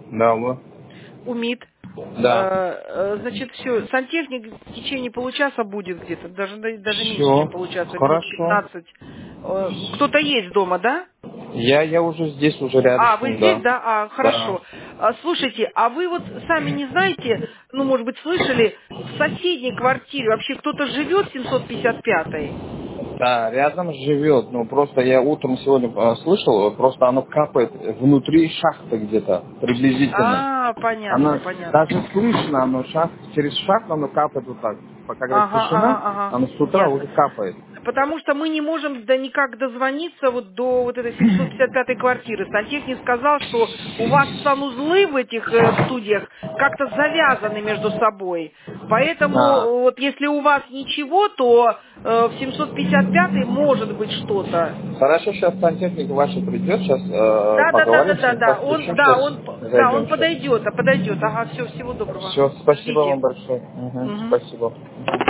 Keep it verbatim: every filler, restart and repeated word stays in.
Да, алло. УМИД. Да. Э, э, Значит, все, сантехник в течение получаса будет где-то, даже, даже меньше, чем Все. получаса, минут Хорошо. пятнадцать. Э, Кто-то есть дома, да? Я, я уже здесь, уже А, вы рядышком, здесь, да. да? А, Да. хорошо. А, слушайте, а вы вот сами не знаете, ну, может быть, слышали, в соседней квартире вообще кто-то живет в семьсот пятьдесят пятой? Да, рядом живет, но просто я утром сегодня э, слышал, просто оно капает внутри шахты где-то, приблизительно. А, понятно, Оно понятно. даже слышно, оно шахт, через шахту оно капает вот так. Пока говорит Ага, ага, тишина, ага. оно с утра Ясно. уже капает. Потому что мы не можем да никак дозвониться вот до вот этой семьсот пятьдесят пятой квартиры. Сантехник сказал, что у вас санузлы в этих э, студиях как-то завязаны между собой. Поэтому А, э, вот если у вас ничего, то э, в семьсот пятьдесят пятой может быть что-то. хорошо, сейчас сантехник ваш придет, сейчас Да, э, да, да, да, поговорим с да, ним, да. Он, постучим, да, сейчас он, да, он зайдем сейчас. подойдет, а подойдет. Ага, все, всего доброго. Все, спасибо вам Ждите. большое. Мгм, Мгм. спасибо. Мгм.